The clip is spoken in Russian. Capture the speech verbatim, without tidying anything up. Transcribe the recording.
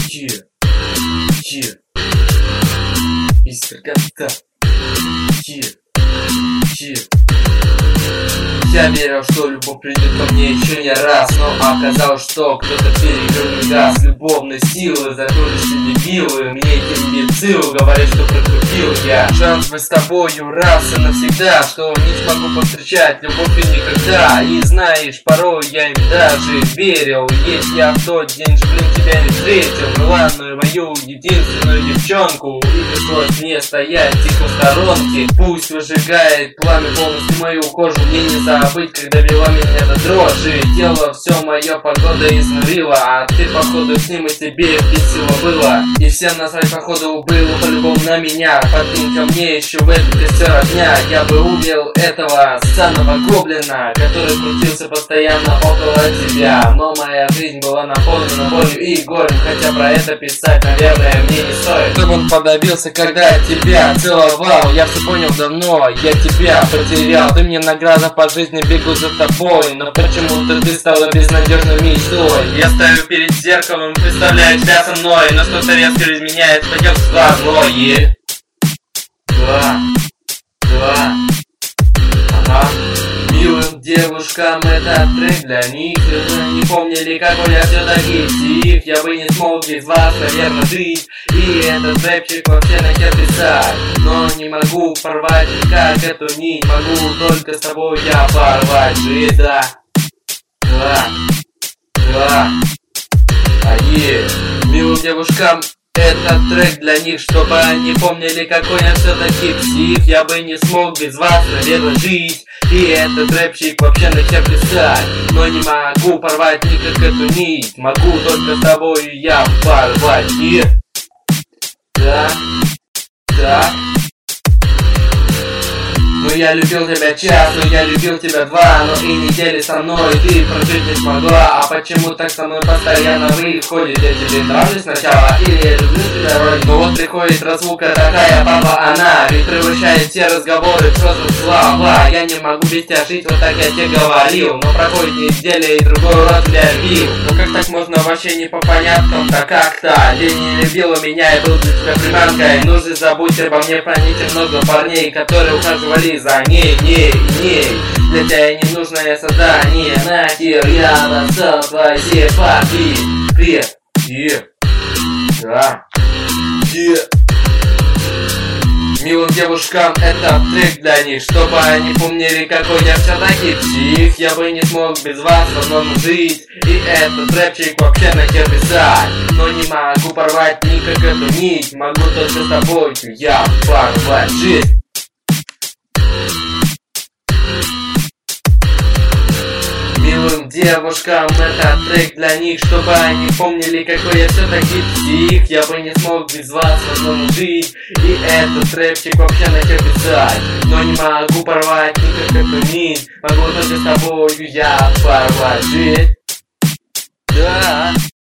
Yeah, yeah. мистер Ганстер. Yeah, yeah. Я верил, что любовь придет ко мне еще не раз, но оказалось, что кто-то перекрыл газ любовной силы. Закончишься дебилы, мне эти имбецилы говорят, что прокрутил я шанс быть с тобою раз и навсегда, что не смогу повстречать любовь и никогда. И знаешь, порой я им даже верил, если я в тот день же, блин, тебя не встретил, желанную мою единственную девчонку, и пришлось мне стоять тихо в сторонке. Пусть выжигает пламя полностью мою кожу, мне не забыть, когда вела меня до дрожи. Тело все мое погода изнурила, а ты походу с ним и тебе весело было. И всем насрать походу было по-любому на меня. Подкинь ко мне еще в этот костер огня. Я бы убил этого ссаного гоблина, который крутился постоянно около тебя. Но моя жизнь была наполнена болью и горем, хотя про это писать, наверное, мне не стоит. Чтобы он подавился, когда я тебя целовал. Я все понял давно, я тебя потерял. Ты мне награда по жизни, бегу за тобой, но почему-то ты стала безнадежной мечтой. Я стою перед зеркалом, представляю тебя со мной, но что-то резко изменяет, пойдет злое. Два, два, ага. Милым девушкам этот трек для них. Не помнили, какой я все-таки псих. Я бы не смог без вас, наверное, жить. И этот рэпчик вообще нахер писать. Но не могу порвать никак эту нить. Могу только с тобой я порвать жизнь. Да, да, да. Ае. Милым девушкам этот трек для них, чтобы они помнили, какой я все-таки псих. Я бы не смог без вас, наверное, жить. И этот рэпчик вообще нахер писать. Но не могу порвать никак эту нить. Могу только с тобой я порвать. И... Да, да. Ну я любил тебя час, но я любил тебя два, но и недели со мной ты прожить не смогла. А почему так со мной постоянно выходит? Я тебе нравлюсь сначала или я люблю тебя вроде? Но вот приходит разлука такая, папа, она ведь превращает все разговоры просто в слова. Я не могу без тебя жить, вот так я тебе говорил. Но проходит неделя и другой раз тебя бил. Ну как так можно вообще не по поняткам-то как-то? Ты не любила меня, я был для тебя приманкой. Ну же забудь обо мне, поймите много парней, которые ухаживали за ней, ней, ней. Для тебя не нужное создание. Нахер я достал твои сепаки. Привет, е, да, е. Милым девушкам это трек для них, чтобы они помнили, какой я все-таки псих. Я бы не смог без вас в одном жить. И этот рэпчик вообще нахер писать. Но не могу порвать никак эту нить. Могу только с тобой я порвать жизнь. Милым девушкам этот трек для них, чтобы они помнили, какой я все-таки псих. Я бы не смог без вас в одном жить. И этот рэпчик вообще нахер писать. Но не могу порвать никак эту нить. Могу только с тобою я порвать жизнь. Да.